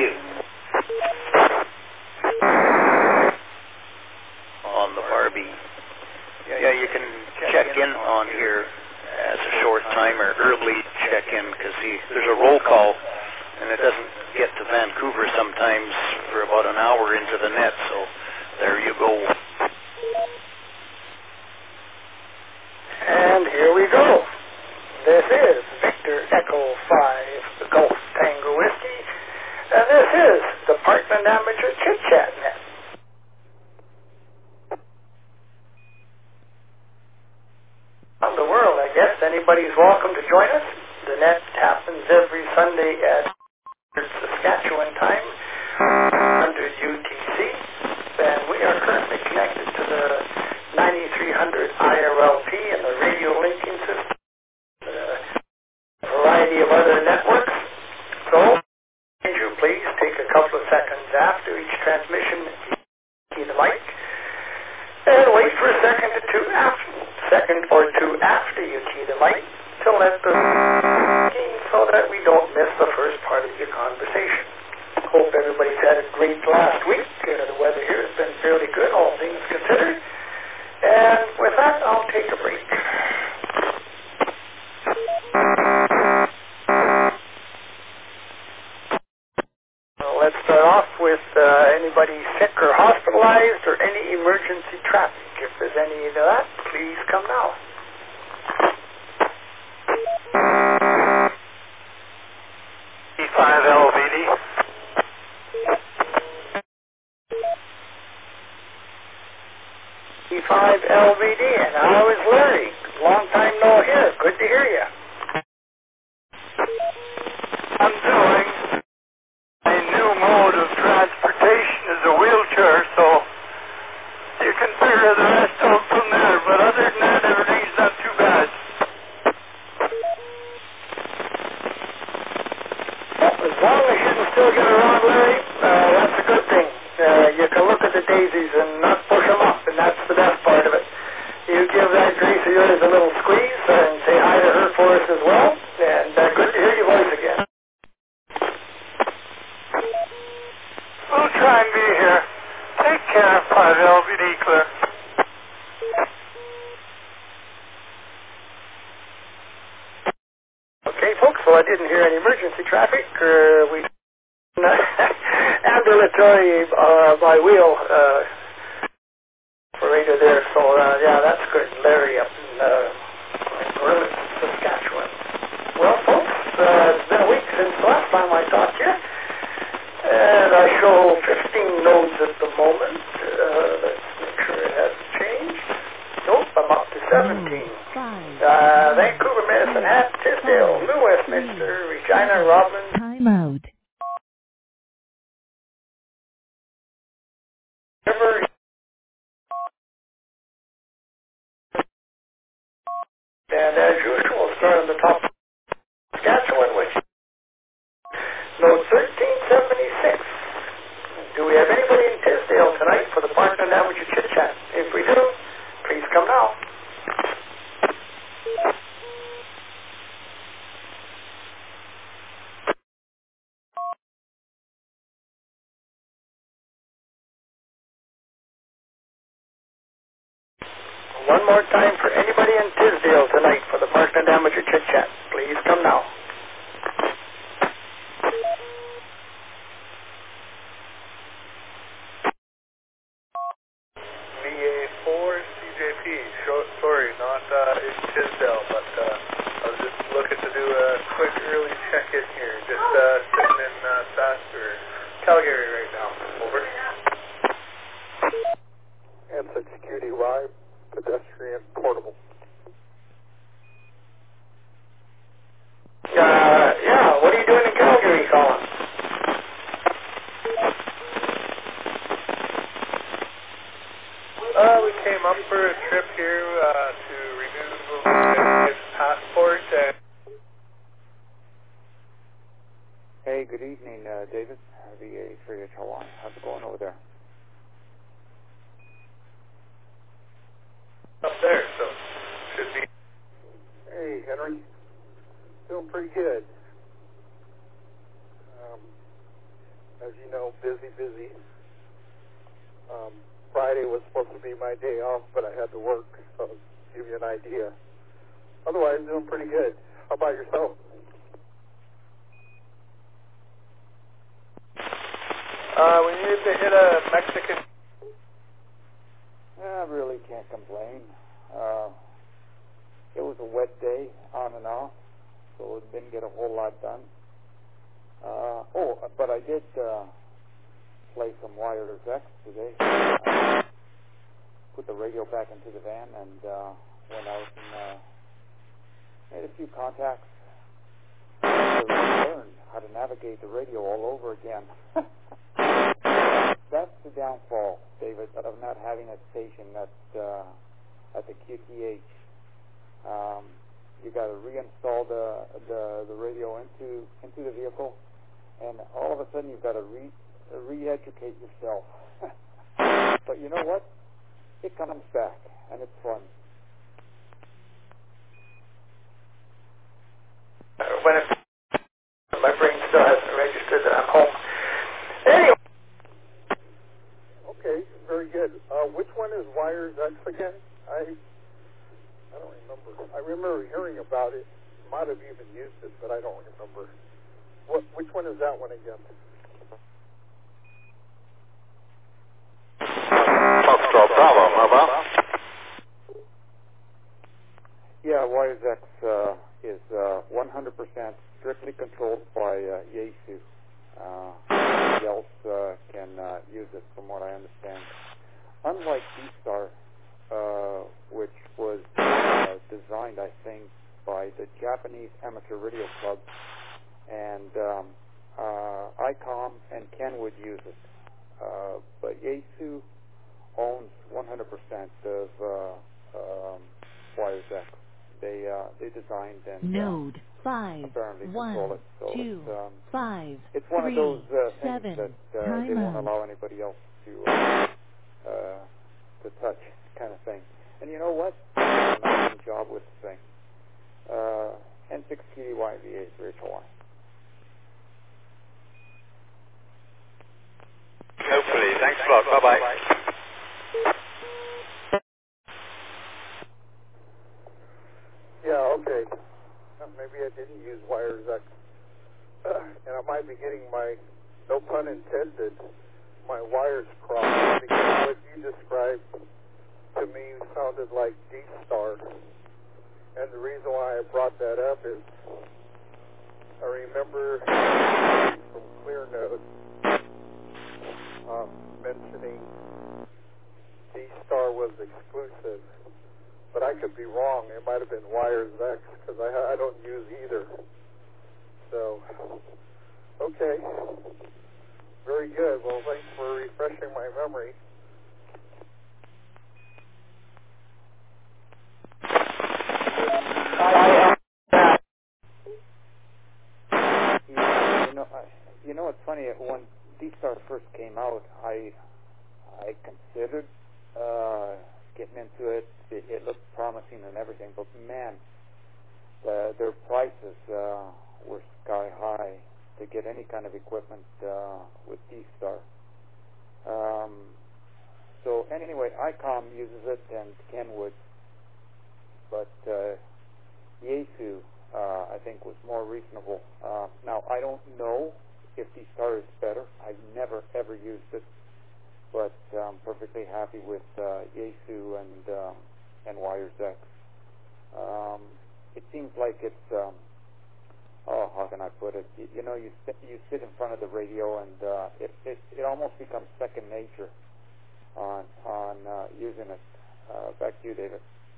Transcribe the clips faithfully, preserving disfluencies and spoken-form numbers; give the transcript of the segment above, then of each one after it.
you. On the Barbie. Yeah, you can check in on here as a short time or early check in because there's a roll call and it doesn't get to Vancouver sometimes for about an hour into the net, so there you go. And here we go. This is Victor Echo five, the Golf Tango Whiskey, and this is the Parkland Amateur Chit Chat Net. Around the world, I guess. Anybody's welcome to join us. The net happens every Sunday at Saskatchewan time under U T C, and we are currently connected to the ninety-three hundred I R L P and the radio linking system, a variety of other networks. So, would you please take a couple of seconds after each transmission, key the mic, and wait for a second or two after, second or two after you key the mic to let the so that we don't miss the first part of your conversation. Hope everybody's had a great last week. Uh, the weather here has been fairly good, all things considered. And with that, I'll take a break. Well, let's start off with uh, anybody sick or hospitalized or any emergency traffic. If there's any of that, please come now. E five L V D. E five L V D, and how is Larry? Long time no hear. Good to hear you. I'm doing a new mode of transportation is a wheelchair, so you can figure the rest out from there. But other than that, everything's not too bad. As long as you can still get around, Larry, uh, that's a good thing. Uh, you can look at the daisies and not push them up, and that's the best part of it. You give that Grace of yours a little squeeze and say hi to her for us as well, and uh, good to hear your voice again. We'll try and be here. Take care, five L V D, Claire. Okay, folks, well, I didn't hear any emergency traffic. Uh, we ambulatory uh, by wheel uh, for radio there, so uh, yeah, that's good. Larry up in uh, Gorlin, Saskatchewan. Well, folks, uh, it's been a week since the last time I talked to you, and I show fifteen nodes at the moment. Uh, let's make sure it hasn't changed. Nope, I'm up to seventeen. Uh, Vancouver, Medicine Hat, Tisdale, New Westminster, Regina, Robbins. Time out. River, and as usual, we'll start on the top of Saskatchewan, which is node thirteen seventy-six. Do we have anybody in Tisdale tonight for the Parkland Amateur Chit Chat? If we do, please come now. One more time for anybody in Tisdale tonight for the Parkland Amateur Chit Chat. Please come now. V A four C J P. Short, sorry, not uh, in Tisdale, but uh, I was just looking to do a quick early check-in here. Just uh, sitting in uh, Sasker, Calgary right now. Over. Ansett Security Y, pedestrian portable. Uh, yeah, what are you doing in Calgary, Colin? Uh, we came up for a trip here uh, to renew his passport and... Hey, good evening, uh, David. V A three H L one. How's it going over there? Up there, so should be... Hey, Henry. Doing pretty good. Um, busy, busy. Um, Friday was supposed to be my day off, but I had to work, so to give you an idea. Otherwise, doing pretty good. How about yourself? Uh, we need to hit a Mexican. I really can't complain. Uh, it was a wet day, on and off, so it didn't get a whole lot done. Uh, oh, but I did uh, play some Wireless X today. Uh, put the radio back into the van and uh, went out and uh, made a few contacts. I learned how to navigate the radio all over again. That's the downfall, David, of not having a station at uh, at the Q T H. Um, you got to reinstall the, the the radio into into the vehicle, and all of a sudden you've got to re re-educate yourself. But you know what? It comes back, and it's fun. When it, my brain still hasn't registered that I'm home. Anyway. Okay, very good. Uh, which one is Wireless X again? I I don't remember. I remember hearing about it. Might have even used it, but I don't remember. What? Which one is that one again? Foxtrot Bravo, mobile. Yeah, Wireless X uh, is uh, one hundred percent strictly controlled by uh, Yaesu. Uh, nobody else uh, can uh, use it, from what I understand. Unlike D-Star, uh, which was uh, designed, I think, by the Japanese Amateur Radio Club, and um, uh, ICOM and Kenwood use it. Uh, but Yaesu owns one hundred percent of uh, um, Wireless X. They uh, they designed and Node uh, five apparently one control it. So two it's, um, five it's one three of those uh, things seven. that uh, Time they won't out. allow anybody else to uh, uh, to touch, kind of thing. And you know what? They did an amazing job with the thing. Uh, N six Q D Y V A, Rachel Y. Hopefully. Thanks a lot. Bye-bye. Yeah, okay. Uh, maybe I didn't use Wireless X. Uh, and I might be getting my, no pun intended, my wires crossed, because what you described to me sounded like D-Star. And the reason why I brought that up is I remember from ClearNote um, mentioning D-Star was exclusive. But I could be wrong. It might have been Wireless X, because I, I don't use either. So, okay. Very good. Well, thanks for refreshing my memory. You know, I, you know, it's funny. When D-Star first came out, I I considered uh, getting into it. it. It looked promising and everything, but man, the, their prices uh, were sky high to get any kind of equipment uh, with D-Star. Um, so anyway, ICOM uses it and Kenwood, but uh, Yaesu, uh, I think, was more reasonable. Uh, now, I don't know if D-Star is better. I've never, ever used it, but I'm perfectly happy with uh, Yaesu and, um, and Wireless X. Um, it seems like it's, um, oh, how can I put it? You, you know, you sit, you sit in front of the radio, and uh, it, it it almost becomes second nature on on uh, using it. Uh, back to you, David.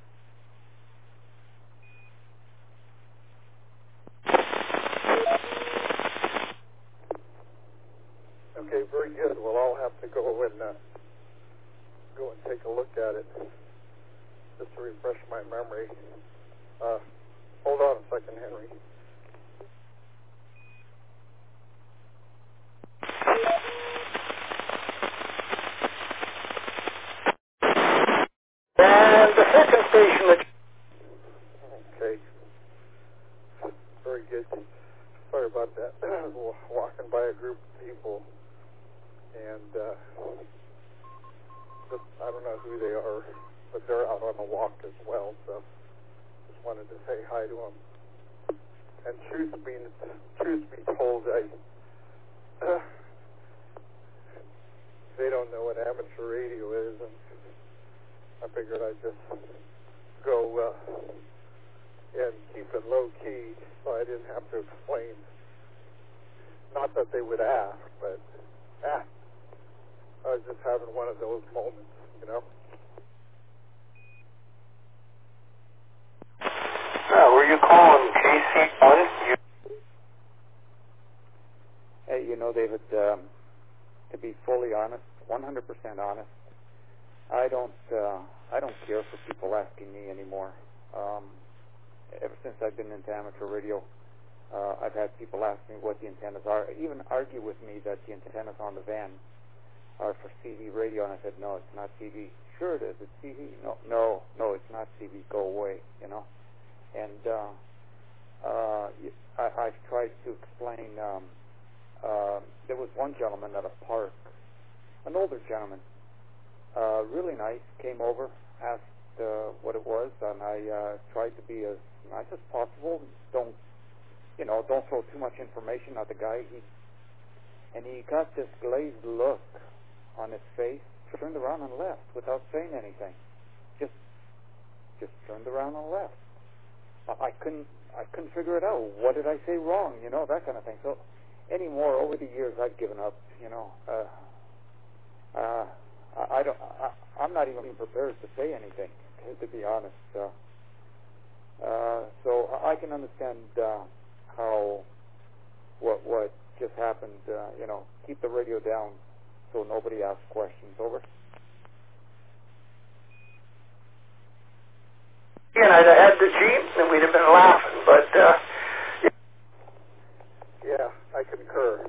Okay, very good. Well, I'll have to go and uh, go and take a look at it just to refresh my memory. Uh, hold on a second, Henry. And the second station that... Okay. Very good. Sorry about that. Walking by a group of people and uh, just, I don't know who they are, but they're out on a walk as well, so just wanted to say hi to them. And truth be, truth be told, I, uh, they don't know what amateur radio is, and I figured I'd just go uh, and keep it low-key so I didn't have to explain. Not that they would ask, but ah, I was just having one of those moments, you know. Uh, were you calling K C one? Hey, you know, David, um, to be fully honest, one hundred percent honest, I don't, uh, I don't care for people asking me anymore. Um, ever since I've been into amateur radio, uh, I've had people ask me what the antennas are, even argue with me that the antennas on the van are for C V radio, and I said, no, it's not C V. Sure it is, it's C V. No, no, no, it's not C V. Go away, you know. And uh, uh, I, I've tried to explain. Um, uh, there was one gentleman at a park, an older gentleman, uh, really nice, came over, asked uh, what it was, and I uh, tried to be as nice as possible. Don't, you know, don't throw too much information at the guy. He and he got this glazed look on his face, turned around and left without saying anything. Just, just turned around and left. I couldn't I couldn't figure it out. What did I say wrong? You know, that kind of thing. So anymore, over the years, I've given up. You know, uh, uh, I, I don't. I, I'm not even prepared to say anything, to be honest. Uh, uh, so I can understand uh, how what what just happened. Uh, you know, keep the radio down so nobody asks questions. Over. And I'd have had the Jeep, and we'd have been laughing, but, uh... Yeah, I concur.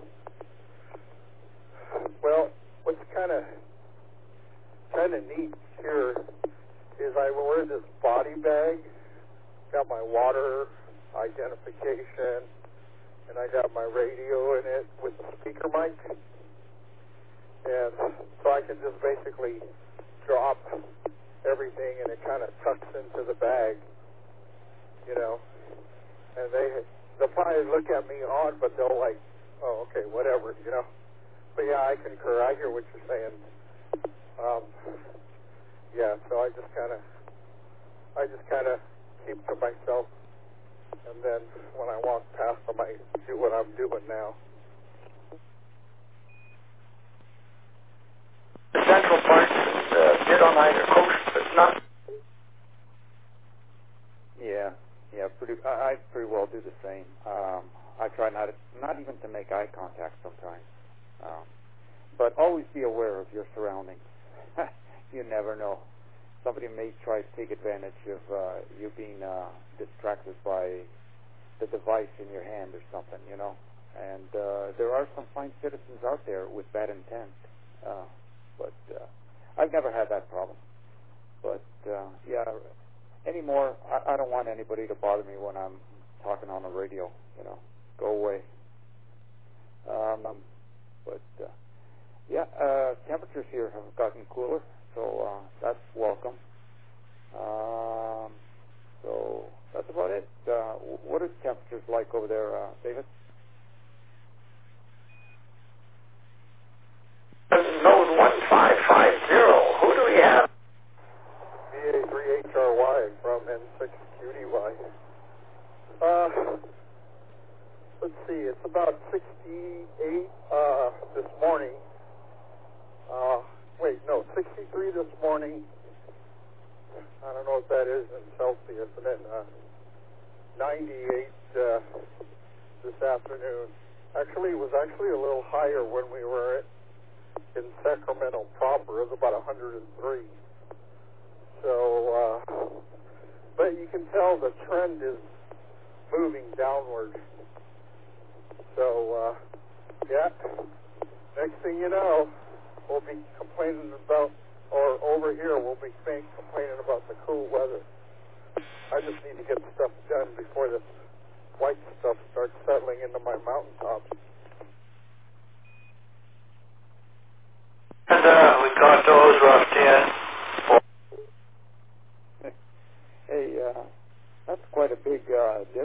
Well, what's kind of kind of neat here is I wear this body bag, got my water identification, and I got my radio in it with the speaker mic, and so I can just basically drop everything, and it kind of tucks into the bag, you know, and they, they'll probably look at me odd, but they'll like, oh, okay, whatever, you know, but yeah, I concur, I hear what you're saying, um, yeah, so I just kind of, I just kind of keep to myself, and then when I walk past them, I do what I'm doing now. The central parts uh, did on either coast, but not... Yeah, yeah, pretty. I, I pretty well do the same. Um, I try not, to, not even to make eye contact sometimes, um, but always be aware of your surroundings. You never know. Somebody may try to take advantage of uh, you being uh, distracted by the device in your hand or something, you know. And uh, there are some fine citizens out there with bad intent, uh, but uh, I've never had that problem. But uh, yeah. Anymore, I, I don't want anybody to bother me when I'm talking on the radio. You know, go away. Um, but uh, yeah, uh, temperatures here have gotten cooler, so uh, that's welcome. Um, so that's about it. Uh, what are temperatures like over there, uh, David? Node one five five zero. Who do we have? B A three H R Y from N six Q D Y. Uh, let's see, it's about sixty-eight uh, this morning. Uh, wait, no, sixty-three this morning. I don't know what that is in Celsius. And then uh, ninety-eight uh, this afternoon. Actually, it was actually a little higher when we were in Sacramento proper. It was about one hundred three. So, uh, but you can tell the trend is moving downward. So, uh, yeah, next thing you know, we'll be complaining about, or over here, we'll be complaining about the cool weather. I just need to get stuff done before this white stuff starts settling into my mountaintops. toes, rough ten. Hey, uh, that's quite a big uh, difference.